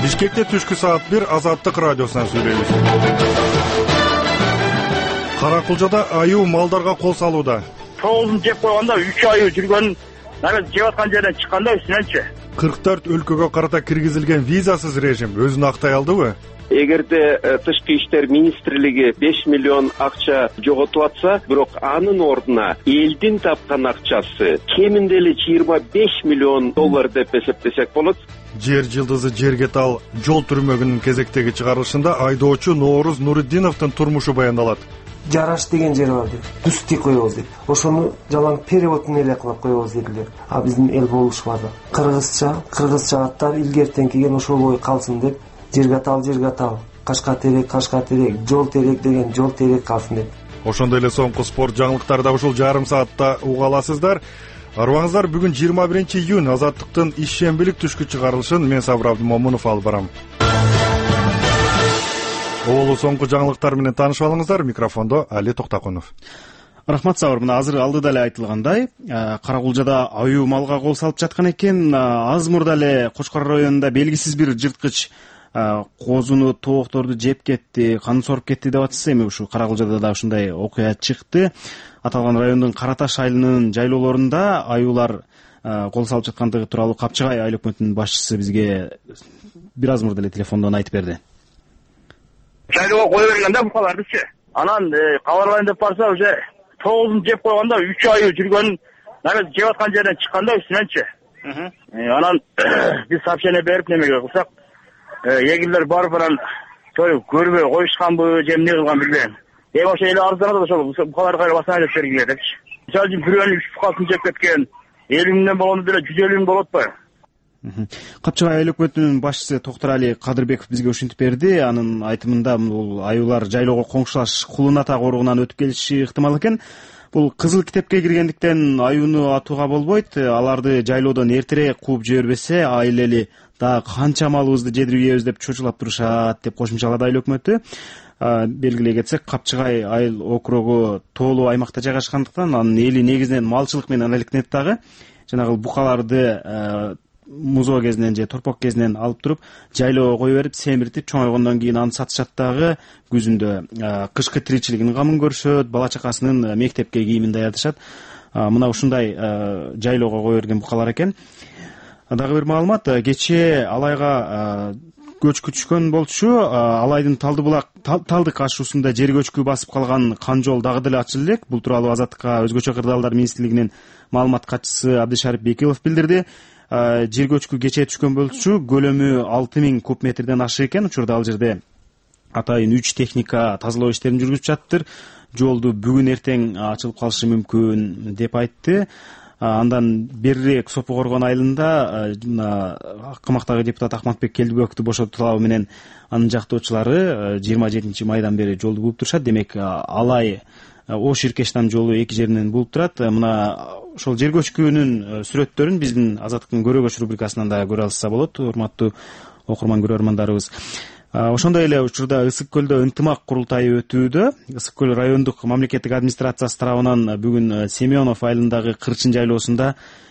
Бишкекте түшкү саат 1 Азаттык радиосунан сүйлөйбүз. Каракулжада аюу малдарга кол салууда. Тоозун жеп койгондо 3 ай жүргөн, анан жеп аткан жерден чыкканда үстүнөнчү 44 өлкөгө карата киргизилген визасыз режим өзүн актай алдыбы? Эгерде Тышкы иштер министрлиги 5 миллион акча жоготуп атса, бирок анын ордуна элдин тапкан акчасы кеминде эле 25 миллион доллар деп эсептесек болот. Жер жылдызы жерге тал жол түрмөгүнүн кезектеги чыгарылышында айдоочу Ноорuz Нуриддиновдун турмушу баяндалат. Жараш деген жер бар деп, дүсти коебуз деп. Ошону жалаң переводун эле кылып коебуз дедилер. А биздин эл болушмады. Кыргызча аттар илгертен келген ошол бой калсын деп, жерге тал, кашка терек, жол терек деген жол терек калсын деп. Ошондой эле соңку спорт жаңылыктарды ушул жарым саатта уга аласыздар. Арыбаңыздар, бүгүн 21 июнь Азаттыктын ишембилик түшкү чыгарылышын мен Сабыр Абдымомунов алып барам. Оолу соңку жаңылыктар менен таанышып алыңыздар. Микрофондо Али Токтакунов. Рахмат Сабыр, мына азыр алдыда эле айтылгандай, Каракулжада аюу малга кол салып жаткан экен. Аз мурда эле Кочкор районунда белгисиз бир жырткыч козуну, тоокторду жеп кетти, канын соруп кетти деп атышса, эми ушу Каракулжада да ушундай окуя чыкты. Аталган райондун Караташ айылынын жайлоолорунда аюулар кол салып жаткандыгы тууралуу Капчыгай айыл өкмөтүнүн башчысы бизге бир аз мурда эле телефондон айтып берди. Жайлоого кое бергенде букалардычы. Анан кабарлайын деп барса, уже тоозун жеп койгондо 3 ай жүргөн, анан жеп аткан жерден чыкканда үстүнөнчү. Анан биз сообщение берип немеге кылсак, эгилер барып анан көрбөй коюшканбы, же эмне кылган билбейм. Ошо эле арызданат ошол букаларды кайра басына деп бергиле депчи. Мисалы үчүн бирөөнүн 3 букасын жеп кеткен, 50 миңден болгондо деле 150 миң болот атпайбы? Капчыгай айыл өкмөтүнүн башчысы Токторали Кадырбеков бизге ушинтип берди. Анын айтымында бул аюулар жайлоого коңшулаш Кулун ата коругунан өтүп келиши ыктымал экен. Бул кызыл китепке киргендиктен аюуну атууга болбойт. Аларды жайлоодон эртерээк кууп жибербесе, айыл эли дагы канча малыбызды жедирип ийебиз деп чочулап турушат деп кошумчалады айыл өкмөтү. Белгилей кетсек, Капчыгай айыл округу тоолуу аймакта жайгашкандыктан анын эли негизинен малчылык менен алектенет дагы. Жанагы букаларды музоо кезинен же торпок кезинен алып туруп жайлоого кое берип, семиртип, чоңойгондон кийин аны сатышат дагы. Күзүндө кышкы тиричилигинин камын көрүшөт, бала чакасынын мектепке кийимин даярдашат. Мына ушундай жайлоого кое берген букалар экен. Дагы бир маалымат, кечээ Алайга көчкү түшкөн болчу. Алайдын Талдык ашуусунда жер көчкү басып калган канжол дагы деле ачылып элек. Бул тууралуу Азаттыкка өзгөчө кырдаалдар министрлигинин маалымат катчысы Абдышарып Бекилов билдирди. Жер көчкү кечээ түшкөн болчу, көлөмү 6000 куб метрден ашык экен. Учурда ал жерде атайын 3 техника тазалоо иштерин жүргүзүп жатыптыр. Жолду бүгүн эртең ачылып калышы мүмкүн деп айтты. Андан берирээк Сопу Коргон айылында камактагы депутат Ахматбек Келдибековду бошотуу талабы менен анын жактоочулары 27 майдан бери жолду булуп турушат. Демек, Алай Ош Иркештам жолу эки жеринен булуп турат. Мына ошол жер көчкүнүн сүрөттөрүн биздин Азаттыктын көрөгөч рубрикасынан да көрө алса болот, урматтуу окурман көрөрмандарыбыз. Ошондой эле учурда Ысык көлдө ынтымак курултайы өтүүдө. Ысык көл райондук мамлекеттик администрациясы тарабынан бүгүн Семенов айылындагы Кырчын жайлоосунда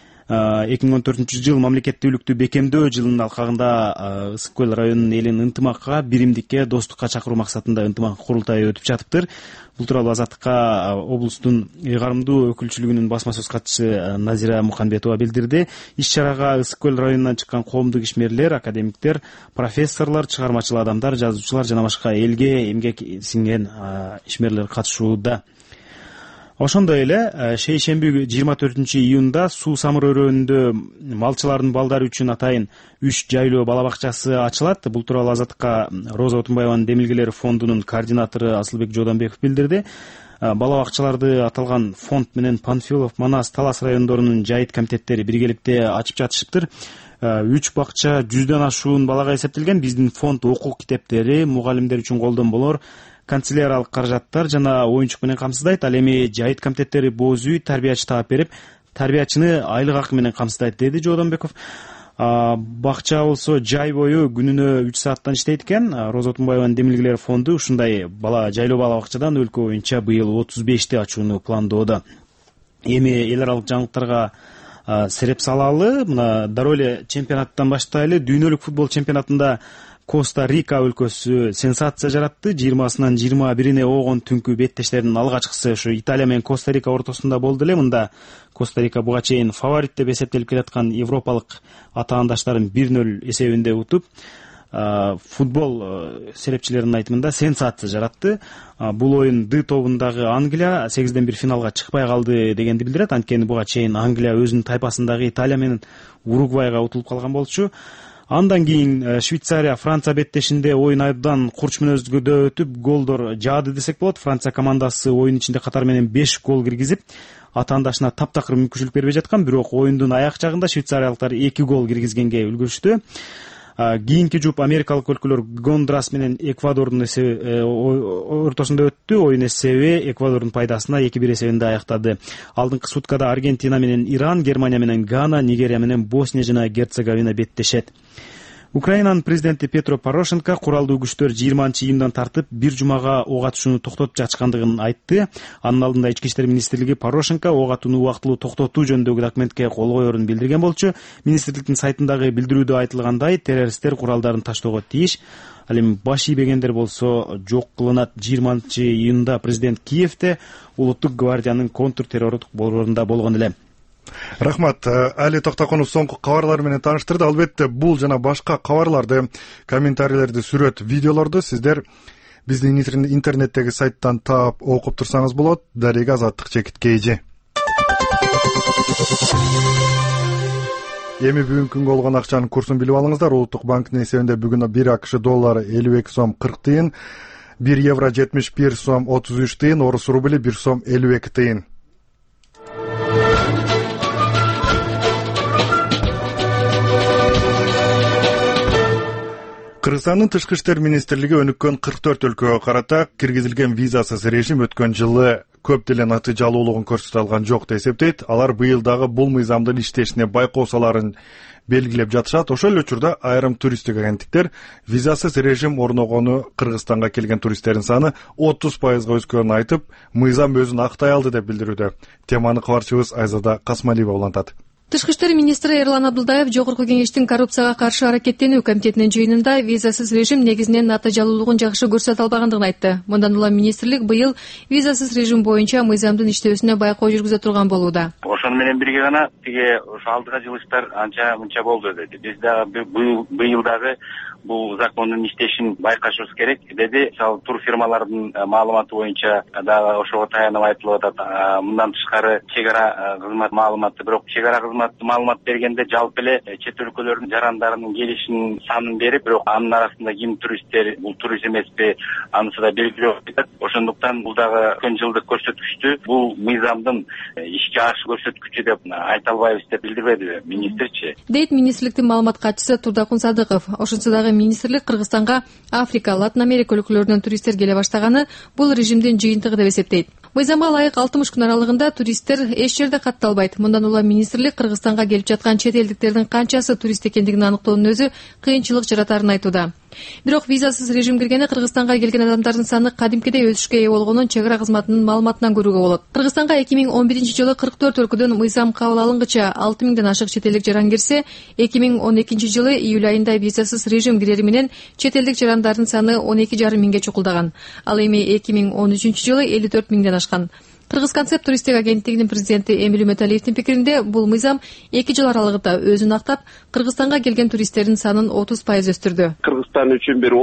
2014 жыл мамлекеттүүлүктү бекемдөө жылынын алкагында Ысык көл районунун элин ынтымакка, биримдикке, достукка чакыруу максатында ынтымак курултайы өтүп жатыптыр. Бул тууралуу Азаттыкка облустун ыйгарымдуу өкүлчүлүгүнүн басма сөз катчысы Назира Муканбетова билдирди. Иш-чарага Ысык көл районунан чыккан коомдук ишмерлер, академиктер, профессорлор, чыгармачыл адамдар, жазуучулар жана башка элге эмгек сиңген ишмерлер катышууда. Ошондой эле шейшемби 24 июнда Суу Самыр өрөөнүндө малчылардын балдары үчүн атайын 3 жайлоо бала бакчасы ачылат. Бул тууралуу Азаттыкка Роза Отунбаеванын демилгелери фондунун координатору Асылбек Жодонбеков билдирди. Бала бакчаларды аталган фонд менен Панфилов, Манас, Талас райондорунун жайыт комитеттери биргеликте ачып жатышыптыр. 3 бакча 100дөн ашуун балага эсептелген. Биздин фонд окуу китептери, мугалимдер үчүн колдонмолор, канцеляриялык каражаттар жана оюнчук менен камсыздайт. Ал эми жайыт комитеттери боз үй, тарбиячы таап берип, тарбиячыны айлык акы менен камсыздайт, деди Жодонбеков. Бакча болсо жай бою күнүнө 3 сааттан иштейт экен. Роза Отунбаеванын демилгелери фонду ушундай жайлоо бала бакчадан өлкө боюнча быйыл 35ти ачууну пландоодо. Эми эл аралык жаңылыктарга сереп салалы. Мына дароо эле чемпионаттан баштайлы. Дүйнөлүк футбол чемпионатында Коста-Рика өлкөсү сенсация жаратты. 20-сынан 21-ине оогон түнкү беттештердин алгачкысы ушу Италия менен Коста-Рика ортосунда болду эле. Мында Коста-Рика буга чейин фаворит деп эсептелип келаткан европалык атаандаштарын 1-0 эсебинде утуп, футбол серепчилеринин айтымында сенсация жаратты. Бул оюн Д тобундагы Англия 8-1 финалга чыкпай калды дегенди билдирет. Анткени буга чейин Англия өзүнүн тайпасындагы Италия менен Уругвайга утулуп калган болчу. Андан кийин Швейцария Франция беттешинде оюн абдан курч мүнөздө өтүп, голдор жаады десек болот. Франция командасы оюн ичинде катар менен 5 гол киргизип, атаандашына таптакыр мүмкүнчүлүк бербей жаткан. Бирок оюндун аяк жагында швейцариялыктар 2 гол киргизгенге үлгүрүштү. Кийинки жуп америкалык өлкөлөр Гондурас менен Эквадордун ортосунда өттү. Оюн эсеби Эквадордун пайдасына 2-1 эсебинде аяктады. Алдыңкы суткада Аргентина менен Иран, Германия менен Гана, Нигерия менен Босния жана Герцеговина беттешет. Украинанын президенти Петро Порошенко куралдуу күчтөр 20-июндан тартып бир жумага ок атышууну токтотуп жатышкандыгын айтты. Анын алдында Ички иштер министрлиги Порошенко ок атууну убактылуу токтотуу жөнүндөгү документке кол коерун билдирген болчу. Министрликтин сайтындагы билдирүүдө айтылгандай, террористтер куралдарын таштоого тийиш. Ал эми баш ийбегендер болсо жок кылынат. 20-июнда президент Киевде улуттук гвардиянын контртеррорлук борборунда болгон эле. Рахмат. Али Токтоконов соңку кабарлар менен тааныштырды. Албетте бул жана башка кабарларды, комментарийлерди, сүрөт, видеолорду сиздер биздин интернеттеги сайттан таап окуп турсаңыз болот. Дарега Азаттык чекиткейжи. Эми бүгүнкү күнгө болгон акчанын курсун билип алыңыздар. Улуттук банктын эсебинде бүгүн 1 АКШ доллары 52 сом 40 тыйын, 1 евро 71 сом 33 тыйын, орус рубли 1 сом 52 тыйын. Кыргызстандын тышкы иштер министрлиги өнүккөн 44 өлкөгө карата киргизилген визасыз режим өткөн жылы көп деле натыйжалуулугун көрсөтө алган жок деп эсептейт. Алар быйыл дагы бул мыйзамдын иштешине байкоо саларын белгилеп жатышат. Ошол эле учурда айрым туристтик агенттиктер визасыз режим орногону Кыргызстанга келген туристтердин саны 30% өскөнүн айтып, мыйзам өзүн актай алды деп билдирүүдө. Теманы кабарчыбыз Айзада Касмалиева улантат. Тышкы иштер министри Эрлан Абдулдаев Жогорку кеңештин коррупцияга каршы аракеттенүү комитетинин жыйынында визасыз режим негизинен натыйжалуулугун жакшы көрсөтө албагандыгын айтты. Мындан улам министрлик быйыл визасыз режим боюнча мыйзамдын иштөөсүнө байкоо жүргүзө турган болууда. Ошону менен бирге гана тиги ошо алдыга жылыштар анча мынча болду деди. Биз дагы быйыл дагы бул закондун иштешин байкашыбыз керек деди. Мисалы тур фирмалардын маалыматы боюнча дагы ошого таянып айтылып атат. Мындан тышкары чек ара кызмат маалыматы, бирок чек ара маалымат бергенде жалпы эле чет өлкөлөрдүн жарандарынын келишинин санын берип, бирок анын арасында ким туристтер, бул турист эмеспи, анысы да белгилеп атат. Ошондуктан бул дагы өткөн жылдык көрсөткүчтү бул мыйзамдын ишке ашык көрсөткүчү деп айта албайбыз деп билдирбеди министрчи. Дейт министрликтин маалымат катчысы Турдакун Садыков. Ошентсе дагы министрлик Кыргызстанга Африка, Латын Америка өлкөлөрүнөн туристтер келе баштаганы бул режимдин жыйынтыгы деп эсептейт. Мыйзамга ылайык 60 күн аралыгында туристтер эч жерде катталбайт. Мындан улам министрлик Кыргызстанга келип жаткан чет элдиктердин канчасы турист экендигин аныктоонун өзү кыйынчылык жаратарын айтууда. Бирок визасыз режим киргени Кыргызстанга келген адамдардын саны кадимкидей өсүшкө ээ болгонун чек ара кызматынын маалыматынан көрүүгө болот. Кыргызстанга 2011-жылы 44 өлкөдөн мыйзам кабыл алынгыча 6000ден ашык чет элдик жаран кирсе, 2012-жылы июль айында визасыз режим кирери менен чет элдик жарандардын саны 12,5 миңге чукулдаган. Ал эми 2013-жылы 54 миңден ашкан. Кыргыз концепт туристтик агенттигинин президенти Эмиль Үмөталиевдин пикиринде бул мыйзам 2 жыл аралыгында өзүн актап, Кыргызстанга келген туристтердин санын 30% өстүрдү. Кыргызстан үчүн бир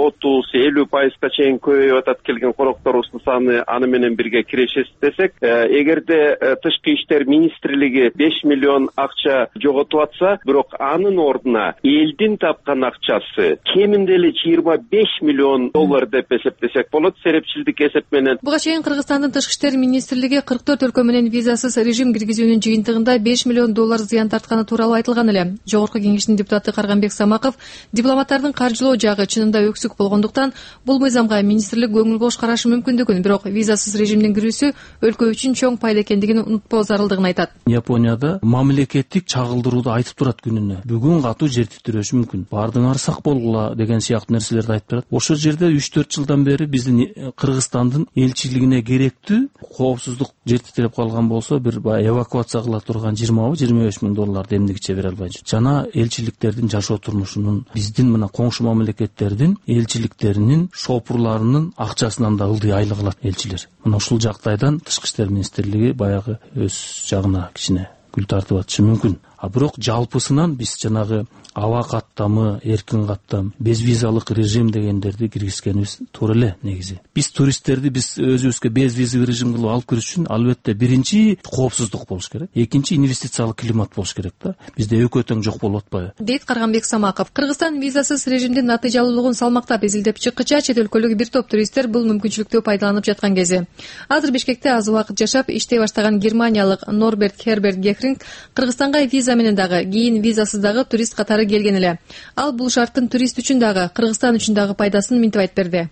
30-50% чейин көбөйүп атат келген конокторубуздун саны, аны менен бирге кирешиз десек, эгерде тышкы иштер министрлиги 5 миллион акча жоготуп атса, бирок анын ордуна элдин тапкан акчасы кеминде эле 25 миллион доллар деп эсептесек болот, серепчилдик эсеп менен. Буга чейин Кыргызстандын тышкы иштер министрлиги 44 өлкө менен визасыз режим киргизүүнүн жыйынтыгында 5 миллион доллар зыян тартканы тууралуу айтылган эле. Жогорку кеңештин депутаты Карганбек Самаков дипломаттардын каржылоо жагы чынында өксүк болгондуктан бул мыйзамга министрлик көңүл бош карашы мүмкүндүгүн, бирок визасыз режимдин кирүүсү өлкө үчүн чоң пайда экендигин унутпоо зарылдыгын айтат. Японияда мамлекеттик чагылдырууду айтып турат күнүнө. Бүгүн катуу жер титирөшү мүмкүн. Бардыңар сак болгула деген сыяктуу нерселерди айтып турат. Ошол жерде 3-4 жылдан бери биздин Кыргызстандын элчилигине керектүү коопсуздук коопсуздук жер титиреп калган болсо бир баягы эвакуация кыла турган $20-25 эмдигиче бере албай жүр. Жана элчиликтердин жашоо турмушунун, биздин мына коңшу мамлекеттердин элчиликтеринин шопурларынын акчасынан да ылдый айлык алат элчилер. Мына ушул жактайдан Тышкы иштер министрлиги баягы өз жагына кичине күл тартып атышы мүмкүн. А бирок жалпысынан биз жанагы аба каттамы, эркин каттам, безвизалык режим дегендерди киргизгенибиз туура эле негизи. Биз туристтерди өзүбүзгө безвизалык режим кылып алып кириш үчүн албетте биринчи коопсуздук болуш керек, экинчи инвестициялык климат болуш керек да. Бизде экөө тең жок болуп атпайбы? Дейт Карганбек Самаков. Кыргызстан визасыз режимдин натыйжалуулугун салмактап изилдеп чыккыча чет өлкөлүк бир топ туристтер бул мүмкүнчүлүктү пайдаланып жаткан кези. Азыр Бишкекте аз убакыт жашап иштей баштаган германиялык Норберт Херберт Гехринг Кыргызстанга виза менен дагы, кийин визасыз дагы турист катары келген эле. Ал бул шарттын турист үчүн дагы, Кыргызстан үчүн дагы пайдасын минтип айтып берди.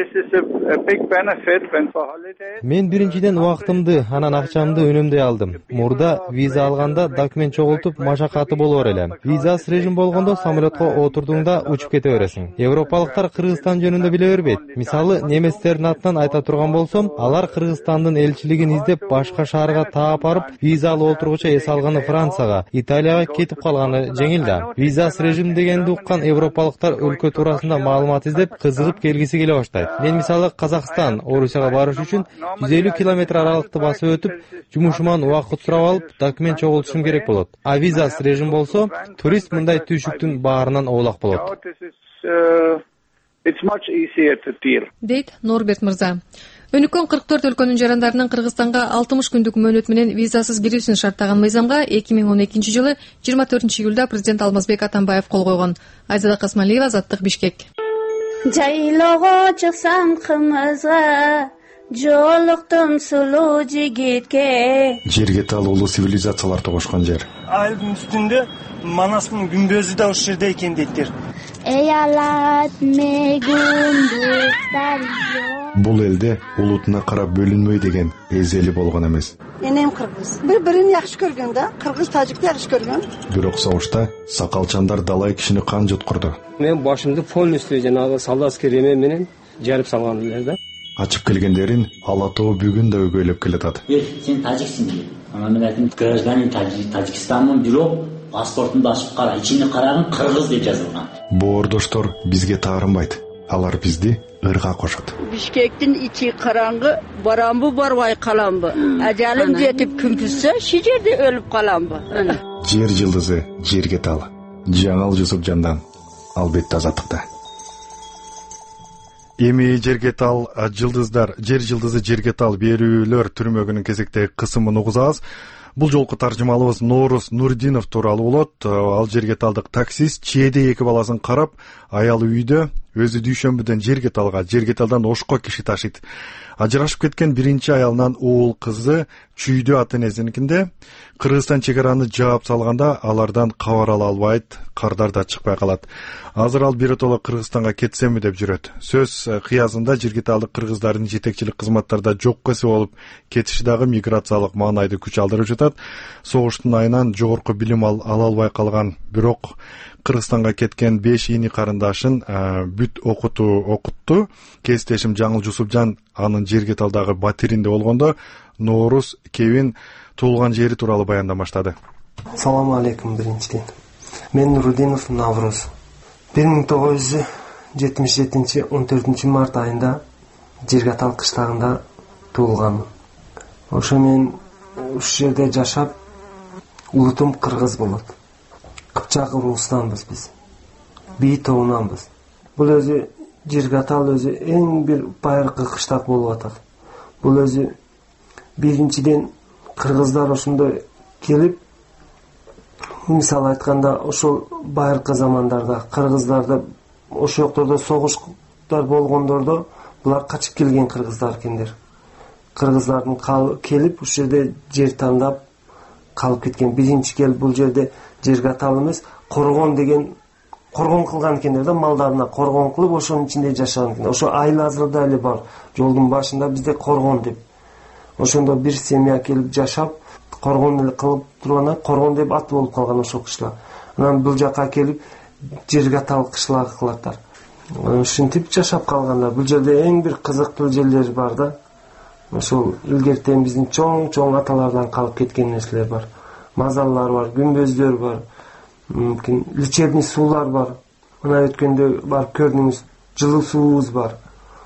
Мен биринчиден убактымды, анан акчамды үнөмдөй алдым. Мурда виза алганда документ чогултуп машакаты болор эле. Визасыз режим болгондо самолетко отурдуңда учуп кете бересиң. Европалыктар Кыргызстан жөнүндө биле бербейт. Мисалы, немецтердин атынан айта турган болсом, алар Кыргызстандын элчилигин издеп башка шаарга таап барып, виза алып отургуча эс алганы Францияга, Италияга кетип калганы жеңил да. Визасыз режим дегенди уккан европалыктар өлкө туурасында маалымат издеп, кызыгып келгиси келе баштайт. Мен мисалы Казакстан, Орусияга барыш үчүн 150 километр аралыкты басып өтүп, жумушуман убакыт сурап алып, документ чогултушум керек болот. А визасыз режим болсо, турист мындай түйшүктүн баарынан оолак болот. Дейт Норберт мырза. Өнүккөн 44 өлкөнүн жарандарынын Кыргызстанга 60 күндүк мөөнөт менен визасыз кирүүсүн шарттаган мыйзамга 2012 жылы 24 июлда президент Алмазбек Атамбаев кол койгон. Айзада Касмалиева, Азаттык, Бишкек. Жайлоого чыксам кымызга, жолуктум сулуу жигитке. Жерге талуулуу цивилизациялар тогошкон жер. Айылдын үстүндө Манастын күмбөзү да ушул жерде экен дейттер. Эялат мегундуктар. Бул элде улутуна карап бөлүнмөй деген эзели болгон эмес. Энем кыргыз. Бири-бирин жакшы көргөн да, кыргыз тажикти жакшы көргөн. Бирок согушта сакалчандар далай кишини кан жуткурду. Мен башымды полностью жанагы солдатский ремень менен жарып салган эле да. Ачып келгендерин Ала Тоо бүгүн да өгөйлөп келатат. Сен тажиксиң дейт. Ана мен айтым, гражданин Тажикстанмын, бирок паспортумду ачып кара, ичине караган кыргыз деп жазылган. Боордоштор бизге таарынбайт. Алар бизди ырга кошот. Бишкектин ичи караңгы, барамбы барбай каламбы. Ажалым жетип күмпүсө, шу жерде өлүп каламбы. Жер жылдызы жерге тал. Жаңал Жусупжандан албетте Азаттыкта. Эми жерге тал жылдыздар, жер жылдызы жерге тал берүүлөр түрмөгүнүн кезектеги кысымын угузабыз. Бул жолку таржымалыбыз Норус Нурдинов тууралуу болот. Ал жерге талдык таксист чээде 2 баласын карап, аялы үйдө, өзү дүйшөмбүдөн жерге талдан ошко киши ташыйт. Ажырашып кеткен биринчи аялынан уул кызы чүйдө ата-энесиникинде. Кыргызстан чегараны жаап салганда алардан кабар ала албайт, кардар да чыкпай калат. Азыр ал биротоло Кыргызстанга кетсемби деп жүрөт. Сөз кыязында жергеталдык кыргыздардын жетекчилик кызматтарда жокко эсе болуп кетиши дагы миграциялык маанайды күч алдырып жатат. Согуштун айынан жогорку билим ала албай калган, бирок Кыргызстанга кеткен 5 ини карындашын бүт окутту. Кесиптешим Жаңыл Жусупжан анын жергеталдагы батиринде болгондо Норус Кевин туулган жери тууралуу баяндамаштады. Саламу алейкум биринчиден. Мен Нурдинов Навруз. 1977 14 март айында Жергатал кыштагында туулгам. Ошо мен ушул жерде жашап, улутум кыргыз болот. Кыпчак урустанбыз биз. Би тобунанбыз. Бул өзү Жергатал өзү эң бир байыркы кыштак болуп атат. Бул өзү биринчиден кыргыздар ошондой келип, мисалы айтканда, ошол байыркы замандарда кыргыздарды ошол жоктордо согуштар болгондордо булар качып келген кыргыздар экендер. Кыргыздардын келип ушул жерде жер тандап калып кеткен. Биринчи келип бул жерде Жергатал эмес, Коргон деген коргон кылган экендер да, малдарына коргон кылып ошонун ичинде жашаган экен. Ошо айыл азырда эле бар. Жолдун башында бизде коргон деп. Ошондо бир семья келип жашап, коргон эле кылып турганда коргон деп ат болуп калган ошол кышлак. Анан бул жака келип Жергатал кышлагы кылаттар. Ушинтип жашап калгандар. Бул жерде эң бир кызыктуу жерлери бар да. ошол илгертен биздин чоң аталардан калып кеткен нерселер бар. Мазалар бар, күмбөздөр бар, лечебный суулар бар. Мына өткөндө барып көрдүңүз, жылуу суубуз бар.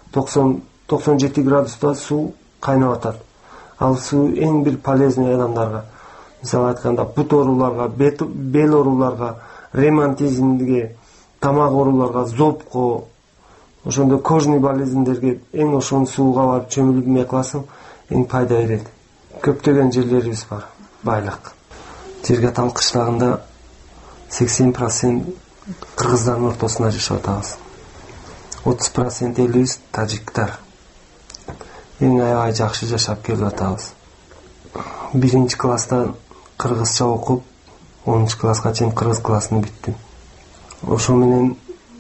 97 градуста суу кайнап атат. Ал суу эң бир полезный адамдарга. Мисалы айтканда, бут ооруларга, бел ооруларга, ревматизмге, тамак ооруларга, зобко, ошондо кожный болезньдерге эң ошол сууга барып чөмүлүп эме кыласың, эң пайда берет. Көптөгөн жерлерибиз бар, байлык. Жергатал кыштагында 80% кыргыздардын ортосунда жашап атабыз. 30% элибиз тажиктар. Эң аябай жакшы жашап келип атабыз. 1 класста кыргызча окуп, 10 класска чейин кыргыз классын биттим. Ошо менен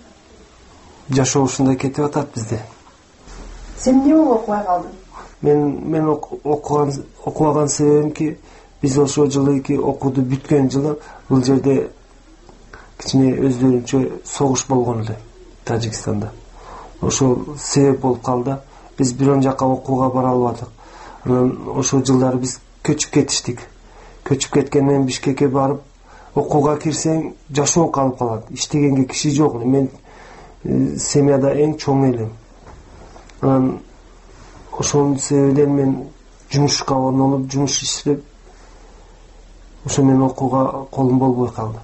жашоо ушундай кетип атат бизде. Сен эмне болуп окубай калдың? Мен окубаган себебимки, биз ошол жылы окууду бүткөн жылы бул жерде кичине өздөрүнчө согуш болгон эле Тажикстанда. Ошол себеп болуп калды. Биз бирон жака окууга бара албадык. Анан ошол жылдары биз көчүп кетиштик. Көчүп кеткенден Бишкекке барып окууга кирсең жашоо калып калат. Иштегенге киши жок. Мен семьяда эң чоң элем. Анан ошонун себебинен мен жумушка орнолуп, жумуш иштеп, ошо менен окууга колум болбой калды.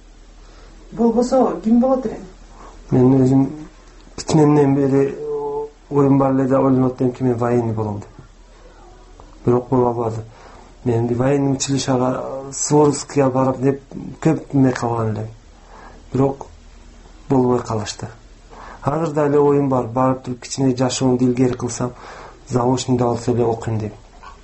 Болбосо ким болот элең? Мен өзүм бүтүнөн бери оюм бар эле да ойлонуп атам ки мен военный болом деп. Бирок боло албады. Мен военный училищага Суворовскийга барып деп көп эме кылган элем. Бирок болбой калышты. Азыр да эле оюм бар, барып туруп кичине жашоомду илгери кылсам, заочныйда алса эле окуйм деп.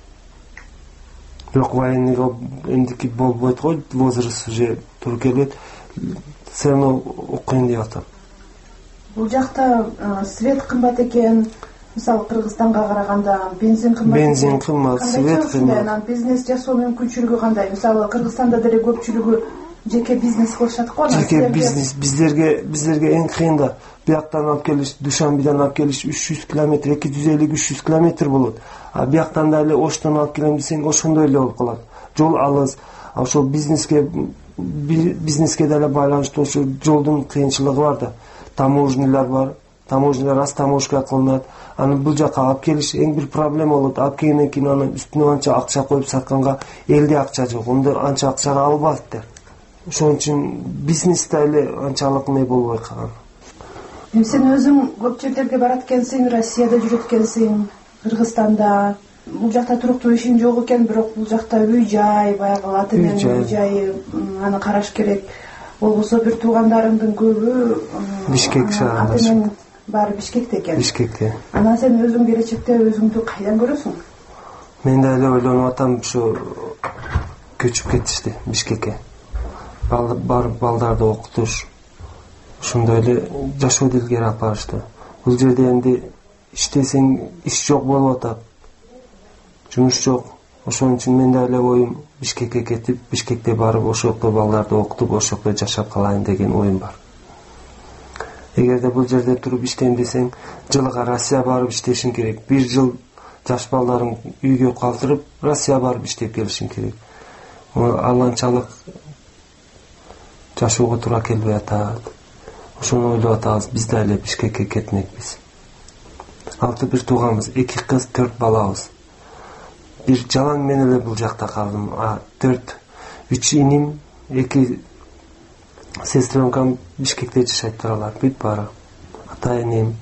Бирок военныйга эндики болбойт го, возраст уже туру келет. Все равно окуйм деп атам. Бул жакта свет кымбат экен. Мисалы Кыргызстанга караганда бензин кымбат. Бензин кымбат, свет кымбат. Бизнес жасоо мүмкүнчүлүгү кандай? Мисалы Кыргызстанда деле көпчүлүгү жеке бизнес кылышат го. Жеке бизнес биздерге эң кыйын да. Бияктан алып келиш, Душанбеден алып келиш 300 км, 250-300 км болот. А бияктан да эле Оштон алып келем десең, ошондой эле болуп калат. Жол алыс. А ошол бизнеске деле байланыштуу ошо жолдун кыйынчылыгы бар да. Таможнялар бар. Таможнялар таможка кылынат. Аны бул жака алып келиш эң бир проблема болот. Алып келгенден кийин аны үстүнө анча акча коюп сатканга элде акча жок. Онда анча акчага албайт. Ошон үчүн бизнесте эле анчалык эме болбой калган. Сен өзүң көп жерлерге барат экенсиң, Россияда жүрөт экенсиң, Кыргызстанда. Бул жакта туруктуу ишин жок экен, бирок бул жакта үй-жай, баягы Латынын үй-жайы, аны караш керек. Болбосо бир туугандарыңдын көбү Бишкек шаарында. Баары Бишкекте экен. Бишкекте. Анан сен өзүң келечекте өзүңдү кайдан көрөсүң? Мен да эле ойлонуп атам, ушу көчүп кетишти Бишкекке. Балдарды окутуш, ошондой эле жашоодо илгери алып барышты. Бул жерде энди иштесең иш жок болуп атат. Жумуш жок. Ошон үчүн мен да эле оюм Бишкекке кетип, Бишкекте барып, ошол жакта балдарды окутуп, ошол жакта жашап калайын деген оюм бар. Эгерде бул жерде туруп иштейм десең, жылга Россия барып иштешиң керек. 1 жыл жаш балдарың үйгө калтырып, Россия барып иштеп келишиң керек. Ал анчалык жашоого туура келбей атат. Ошону ойлоп атабыз, биз да эле Бишкекке кетмекпиз. 6 бир тууганбыз, 2 кыз, 4 балабыз. Бир жалаң мен эле бул жакта калдым. 3 иним, 2 сестрамкам Бишкекте жашайт алар, бүт баары. Ата-энем.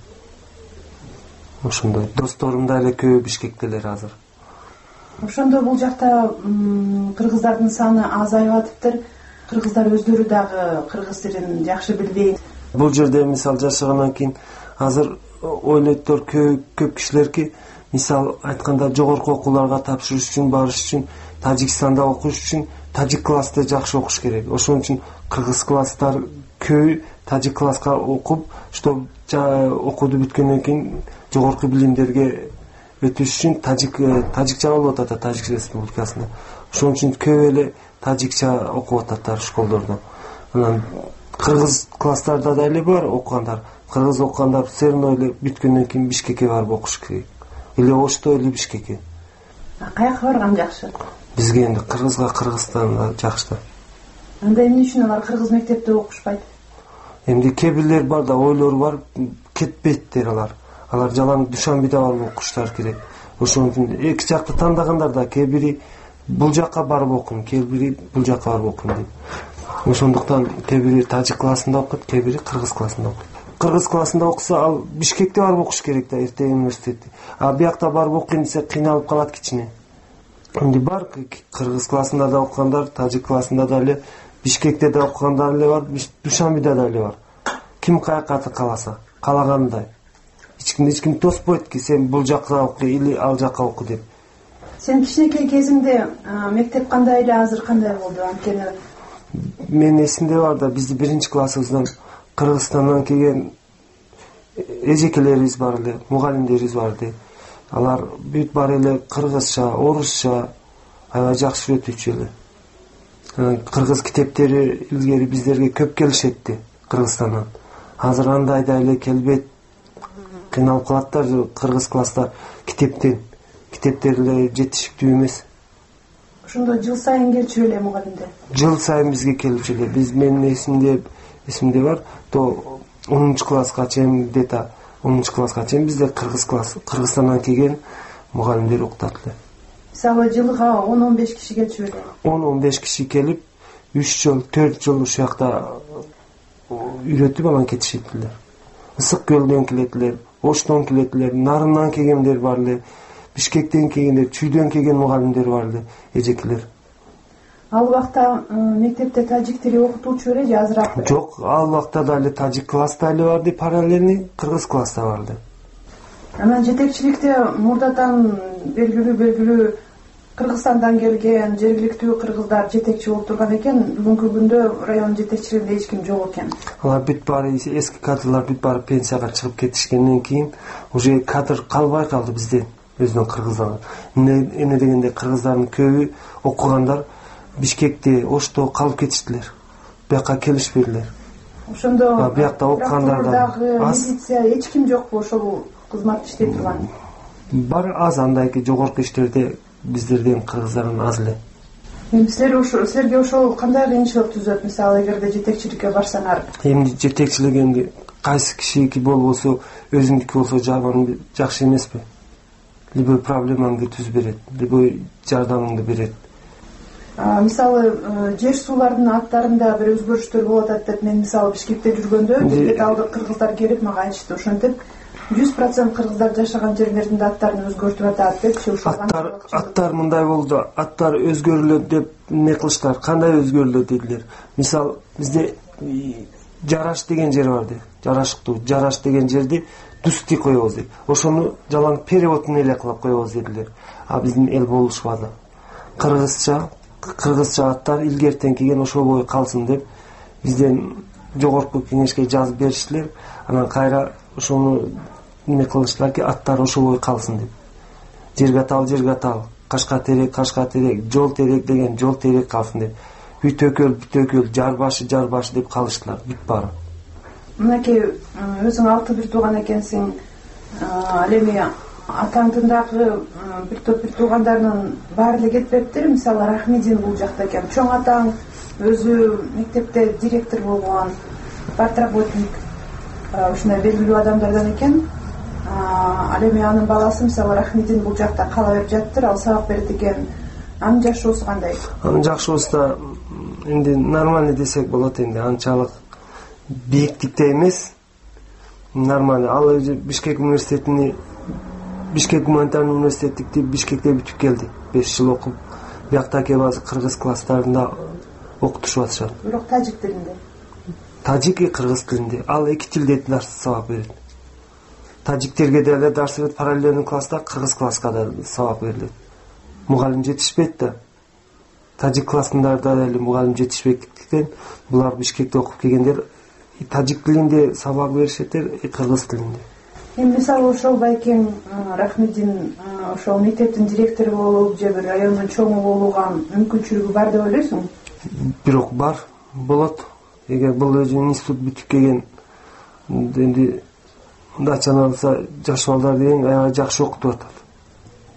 Ошондой. Досторум да эле көбү Бишкектелер азыр. Ошондо бул жакта кыргыздардын саны азайып атыптыр. Кыргыздар өздөрү дагы кыргыз тилин жакшы билбейт. Бул жерде мисал жашагандан кийин азыр ойлойттор көп кишилерки, мисал айтканда жогорку окууларга тапшырыш үчүн, барыш үчүн, Тажикстанда окуш үчүн тажик классты жакшы окуш керек. Ошон үчүн кыргыз класстар көбү тажик класска окуп, что окууду бүткөндөн кийин жогорку билимдерге өтүш үчүн тажикча болуп атат Тажик Республикасында. Ошон үчүн көп эле тажикча окуп ататтар школдордо. Анан кыргыз класстарда да эле бар окугандар. Кыргыз окугандар все равно эле бүткөндөн кийин Бишкекке барып окуш керек. или Ошто или Бишкекке. Каяка барган жакшы? Бизге энди Кыргызга, Кыргызстанга жакшы. Анда эмне үчүн алар кыргыз мектепте окушпайт? Эмди кээ бирлер бар да ойлору бар, кетпейттер алар. Алар жалаң Душанбеде барып окуштар керек. Ошон үчүн эки жакты тандагандар да кээ бири бул жакка барып окуйм, кээ бири бул жакка барып окуйм дейт. Ошондуктан кээ бири тажик классында окуйт, кээ бири кыргыз классында окуйт. Кыргыз классында окуса, ал Бишкекте барып окуш керек да, эртең университетте. А биякта барып окуйм десе кыйналып калат кичине. Эмди бар кыргыз классында да окугандар, тажик классында да эле, Бишкекте да окугандар эле бар, Душанбеде да эле бар. Ким каяка кааласа, каалагандай. Эч ким тоспойт ки сен бул жакка оку или ал жакка оку деп. Сен кичинекей кезиңде мектеп кандай эле, азыр кандай болду? Анткени мен эсимде бар да, бизди 1-классыбыздан Кыргызстандан келген эжекелерибиз бар эле, мугалимдерибиз бар эле. Алар бүт бар эле кыргызча, орусча аябай жакшы өтүүчү эле. Кыргыз китептери илгери биздерге көп келишетти Кыргызстандан. Азыр андай да эле келбейт. Кыйналып калаттар кыргыз класстар китептер эле жетиштүү эмес. Ошондо жыл сайын келчү эле мугалимдер. Жыл сайын бизге келчү эле. Биз менин эсимде бар, то 10-класска чейин где-то 10-класска чейин бизде Кыргызстандан келген мугалимдер окутат эле. Мисалы жылга 10-15 киши келчү эле. 10-15 киши келип, 3 жыл, 4 жыл ушул жакта үйрөтүп анан кетишет эле. Ысык көлдөн келетилер, Оштон келетилер, Нарындан келгендер бар эле, Бишкектен келгендер, Чүйдөн келген мугалимдер бар эле, эжекелер. Ал убакта мектепте тажик тили окутуучу эле же азыраак? Жок, ал убакта да эле тажик класста эле барды, параллельный кыргыз класста барды. Анан жетекчиликте мурдатан белгилүү Кыргызстандан келген жергиликтүү кыргыздар жетекчи болуп турган экен. Бүгүнкү күндө район жетекчилигинде эч ким жок экен. Алар бүт баары эски кадрлар бүт баары пенсияга чыгып кетишкенден кийин уже кадр калбай калды бизде, өзүнөн кыргыздар. Эмне дегенде кыргыздардын көбү окугандар Бишкекте, Ошто калып кетиштилер. Бияка келишпедилер. Ошондо биякта окугандар милиция эч ким жокпу ошол кызмат иштей турган? Бар, аз андайки жогорку иштерде биздерден кыргыздардын аз эле. Силерге ошол кандай кыйынчылык түзөт? Мисалы, эгерде жетекчиликке барсаңар. Эмди жетекчилик эмди кайсы кишиники болбосо, өзүңдүкү болсо жаган жакшы эмеспи? Любой проблемаңды түзүп берет, любой жардамыңды берет. Мисалы, жер суулардын аттарында бир өзгөрүштөр болуп атат деп мен мисалы Бишкекте жүргөндө бизге алдык кыргыздар келип мага айтышты. Ошентип 100% кыргыздар жашаган жерлердин аттарын өзгөртүп атат депчи. Аттар мындай болду, аттар өзгөрүлөт деп эмне кылыштар? Кандай өзгөрүлөт дедилер. Мисалы, бизде Жараш деген жер бар деп. Жараш деген жерди Дусти коебуз деп. Ошону жалаң переводун эле кылып коебуз дедилер. А биздин эл болушпады. Кыргызча аттар илгертен келген ошол бою калсын деп бизден жогорку кеңешке жазып бериштилер. Анан кайра ошону эмне кылыштыларки, аттар ошол бою калсын деп. Жергатал, Кашка терек, жол терек деген жол терек калсын деп. Бүтөкөл, жарбашы деп калыштылар, бүт баары. Мынакей өзүң 6 бир тууган экенсиң. Ал эми атаңдын дагы бир топ бир туугандарынын баары эле кетпептир. Мисалы, Рахмидин бул жакта экен. Чоң атаң өзү мектепте директор болгон, партработник, ушундай белгилүү адамдардан экен. Ал эми анын баласы мисалы Рахмидин бул жакта кала берип жаттыр, ал сабак берет экен. Анын жашоосу кандай? Анын жашоосу да энди нормально десек болот, энди анчалык бийиктикте эмес, нормально. Ал өзү Бишкек университетини, Бишкек гуманитарный университетти Бишкекте бүтүп келди. 5 жыл окуп, биякта келип азыр кыргыз класстарында окутушуп атышат. Бирок тажик тилинде. Тажик и кыргыз тилинде. Ал эки тилде сабак берет. Тажиктерге деле дарс берет, параллельный класста, кыргыз класска да сабак берилет. Мугалим жетишпейт да. Тажик классындарда деле мугалим жетишпегендиктен булар Бишкекте окуп келгендер тажик тилинде сабак беришеттер, кыргыз тилинде. Эми мисалы ошол байкең Рахмидин ошол мектептин директору болуп же бир райондун чоңу болууга мүмкүнчүлүгү бар деп ойлойсуң? Бирок бар, болот. Эгер бул өзү институт бүтүп келген, энди ачан алса жаш балдар деген аябай жакшы окутуп атат.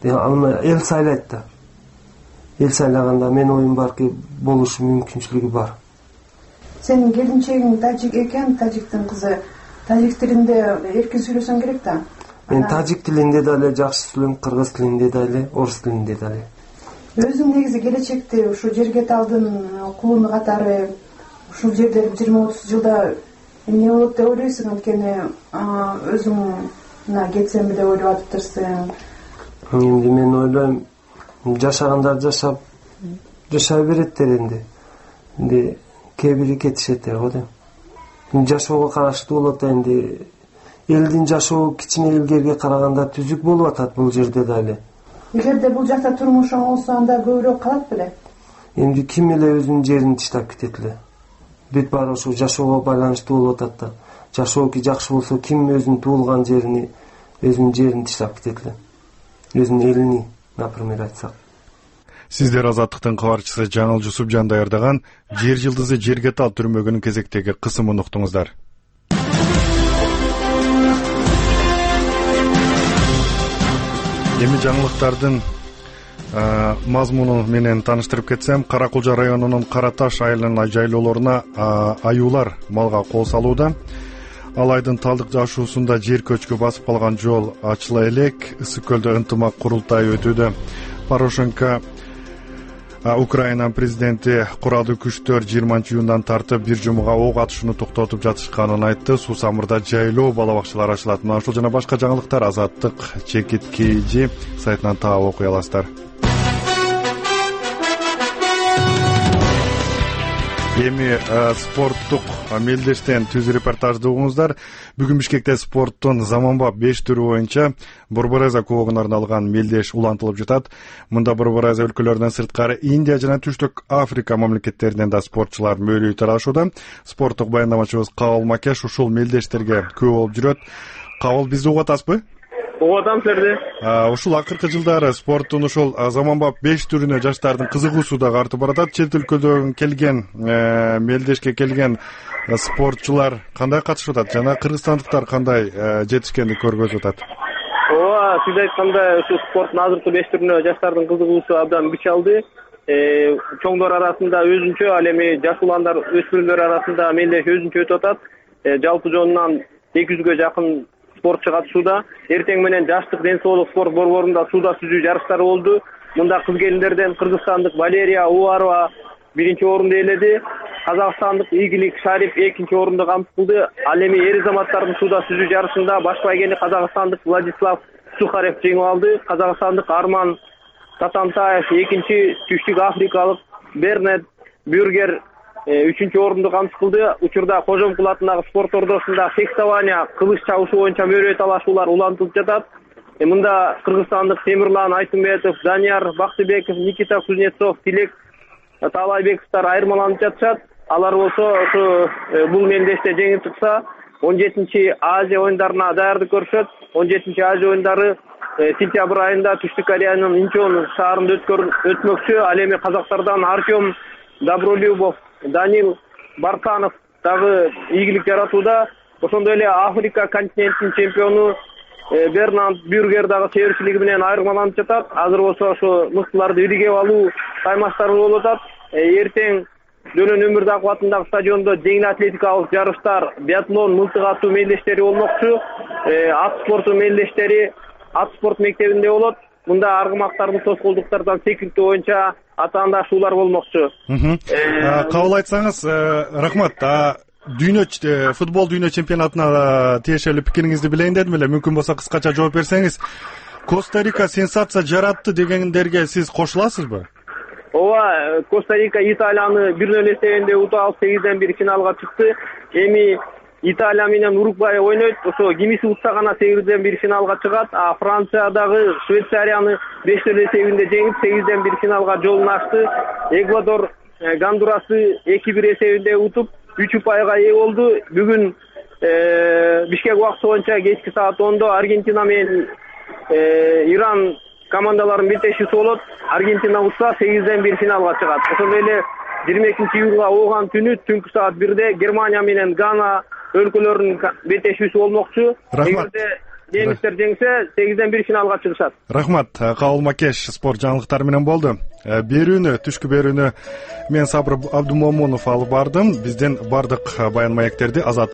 Аны эл сайлайт да. Эл сайлаганда мен оюм барки болушу мүмкүнчүлүгү бар. Сенин келинчегиң тажик экен, тажиктин кызы. Тажик тилинде эркин сүйлөсөң керек да. Мен тажик тилинде дагы жакшы сүйлөйм, кыргыз тилинде дагы, орус тилинде дагы. Өзүң негизи келечекте ушу Жергеталдын кулуну катары ушул жерде 20-30 жылда эмне болот деп ойлойсуң? Анткени өзүң кетсем деп ойлоп атыптырсың. Эмди мен ойлойм, жашагандар жашай береттер энди кээ бири кетишеттер го дейм. Жашоого караштуу болот энди. Элдин жашоо кичине элгерге караганда түзүк болуп атат бул жерде дагы. Эгерде бул жакта турмушуң болсо анда көбүрөөк калат беле? Эмди ким эле өзүнүн жерин таштап кетет эле. Бүт баары ошо жашоого байланыштуу болуп атат да. Жашоо жакшы болсо ким өзүнүн туулган жерин, өзүнүн жерин таштап кетет эле. Өзүнүн элини, например, айтсак. Сиздер Азаттыктын кабарчысы Жаңыл Жусупжан даярдаган Жер жылдызы Жергетал түрмөгүнүн кезектеги кысымын уктуңуздар. Эми жаңылыктардын мазмуну менен тааныштырып кетсем, Кара Кулжа районунун Кара Таш айылынын жайлоолоруна аюулар малга кол салууда. Ал айдын талдык жашуусунда жер көчкү басып калган жол ачыла элек. Ысык көлдө ынтымак курултайы өтүүдө. Порошенко Украина президенти куралдуу күчтөр 20-июндан тартып бир жумуга ок атышууну токтотуп жатышканын айтты. Сусамырда жайлоо бала бакчалары ачылат. Мына ушул жана башка жаңылыктар Азаттык чекит KG сайтынан таап окуй аласыздар. Эми спорттук мелдештен түз репортажды угуңуздар. Бүгүн Бишкекте спорттун заманбап 5 түрү боюнча Борборайза кубогуна арналган мелдеш улантылып жатат. Мында Борборайза өлкөлөрүнөн сырткары Индия жана Түштүк Африка мамлекеттеринен да спортчулар мөрөй талашууда. Спорттук баяндамачыбыз Кабыл Макеш ушул мелдештерге күбө болуп жүрөт. Кабыл, бизди угуп атасызбы? Угатам силерди. Ушул акыркы жылдары спорттун ушул заманбап 5 түрүнө жаштардын кызыгуусу дагы артып баратат. Чет өлкөдөн келген мелдешке келген спортчулар кандай катышып атат жана кыргызстандыктар кандай жетишкендик көргөзүп атат? Ооба, сиз айткандай ушу спорттун азыркы 5 түрүнө жаштардын кызыгуусу абдан күч алды. Чоңдор арасында өзүнчө, ал эми жаш уландар, өспүрүмдөр арасында мелдеш өзүнчө өтүп атат. Жалпы жонунан 200гө жакын спортчу катышууда. Эртең менен жаштык ден соолук спорт борборунда сууда сүзүү жарыштары болду. Мында кыз келиндерден кыргызстандык Валерия Уварова биринчи орунду ээледи. Казакстандык Игилик Шариф экинчи орунду камсыз кылды. Ал эми эр азаматтардын сууда сүзүү жарышында баш байгени казакстандык Владислав Сухарев жеңип алды. Казакстандык Арман Татантаев экинчи, Түштүк Африкалык Бернет Бюргер үчүнчү орунду камсыз кылды. Учурда Кожомкул атындагы спорт ордосунда фехтование, кылыч чабышуу боюнча мөрөй талашуулар улантылып жатат. Мында кыргызстандык Темирлан Айтымбетов, Данияр Бактыбеков, Никита Кузнецов, Тилек Таалайбековдор айырмаланып жатышат. Алар болсо ошо бул мелдеште жеңип чыкса, 17-чи Азия оюндарына даярдык көрүшөт. 17-чи Азия оюндары сентябрь айында Түштүк Кореянын Инчон шаарында өтмөкчү. Ал эми казактардан Артем Добролюбов, Данил Барсанов дагы ийгилик жаратууда. Ошондой эле Африка континентинин чемпиону Бернанд Бюргер дагы себепчилиги менен айырмаланып жатат. Азыр болсо ошо мыктыларды иригеп алуу каймаштары болуп атат. Эртең Дөлөн Өмүрдаков атындагы стадиондо жеңил атлетикалык жарыштар, биатлон, мылтык атуу мелдештери болмокчу. Ат спорту мелдештери ат спорт мектебинде болот. Мында аргымактардын тоскоолдуктардан секиртүү боюнча атаандашуулар болмокчу. Кабыл айтсаңыз, рахмат. Футбол дүйнө чемпионатына тиешелүү пикириңизди билейин дедим эле. Мүмкүн болсо кыскача жооп берсеңиз. Коста-Рика сенсация жаратты дегендерге сиз кошуласызбы? Ооба, Коста-Рика Италияны 1-0 эсебинде утуп алып 8-1 финалга чыкты. Эми Италия менен Уругвай ойнойт. Ошо кимиси утса гана 8-1 финалга чыгат. А Франция дагы Швейцарияны 5-0 эсебинде жеңип 8-1 финалга жолун ачты. Эквадор Гондурасты 2-1 эсебинде утуп 3 ұпайға ээ болду. Бүгүн Бишкек убакыты боюнча кечки саат 10-до Аргентина менен Иран командаларынын беттешүүсү болот. Аргентина утса 8-1 финалга чыгат. Ошондой эле 22-июлга ооган түнү түнкү саат 1-де Германия менен Гана өлкөлөрүнүн беттешүүсү болмокчу. Рахмат. немистер жеңсе 8-1 финалга чыгышат. Рахмат. Кабыл Макеш спорт жаңылыктары менен болду. Берүүнү, түшкү берүүнү мен Сабыр Абдумомунов алып бардым. Бизден бардык баян маектерди Азат